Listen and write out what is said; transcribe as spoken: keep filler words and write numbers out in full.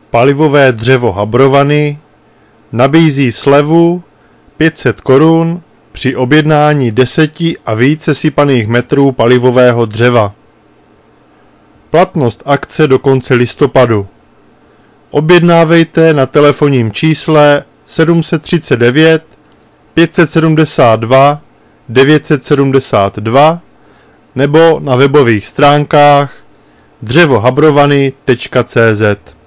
Palivové dřevo Habrovany nabízí slevu pět set korun při objednání deseti a více sypaných metrů palivového dřeva. Platnost akce do konce listopadu. Objednávejte na telefonním čísle sedm set třicet devět pět set sedmdesát dva devět set sedmdesát dva nebo na webových stránkách dřevohabrovany tečka cé zet.